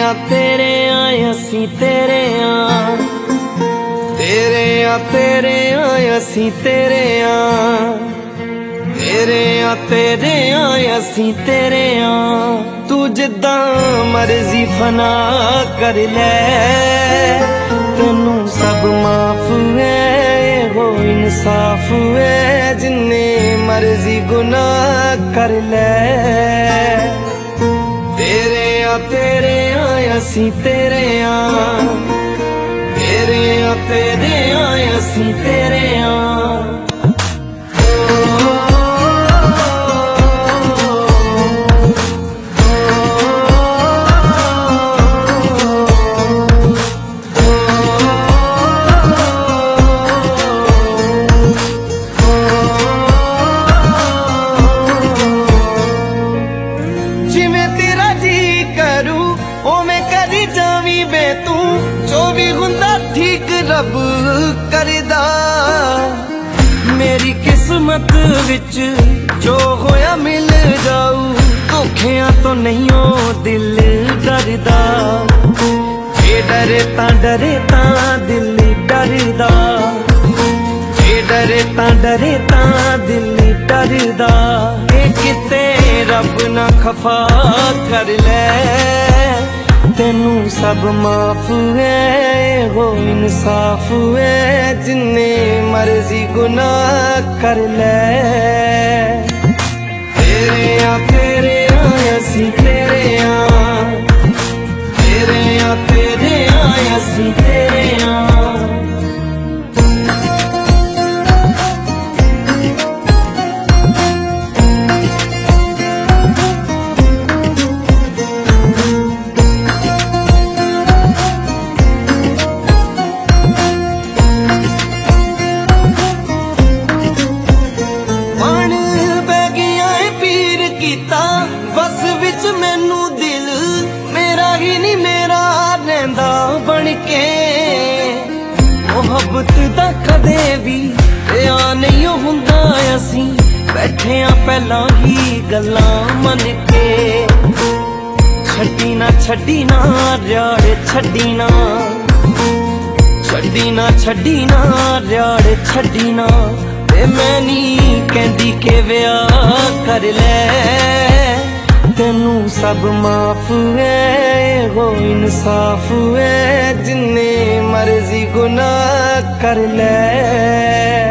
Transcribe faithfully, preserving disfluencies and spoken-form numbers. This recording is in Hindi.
आ तेरे आ असी तेरे आ, तेरे आ तेरे आ असी तेरे आ, तेरे आ तेरे आ असी तेरे आ। तू जिद्दां मर्जी फना कर ले, तेनू सब माफ है, हो इंसाफ है, जिन्ने मर्जी गुनाह कर ले। तेरे आ तेरे आ असी तेरे आ, तेरे आ तेरे आ असी तेरे आ। रब करदा मेरी किस्मत विच जो होया मिल जाऊ, धोखियां तो नहीं हो दिल डरदा, जे डरे ता डरे ता दिल डरदा, जे डरे ता डरे ता दिल डरदा। ए किते रब ना खफा कर ले, तेनू सब माफ है, हो इंसाफ है, जिन्ने मर्जी गुनाह कर ले। तेरे आ तेरे आ असी तेरे आ, तेरे आ तेरे आ असी तेरे आ। बस विच मैनू दिल मेरा ही नहीं मेरा रहंदा बन के, मोहब्बत दा कदे भी आ नहीं हुंदा, असी बैठे आ पहला ही गल्लां मन के। छड्डी ना छड्डी ना यार छड्डी ना, छड्डी ना छड्डी ना यार छड्डी ना। मैं नहीं कहंदी के विआह कर ले, तेनू सब माफ है, हो इंसाफ है, जिन्ने मर्जी गुनाह कर ले।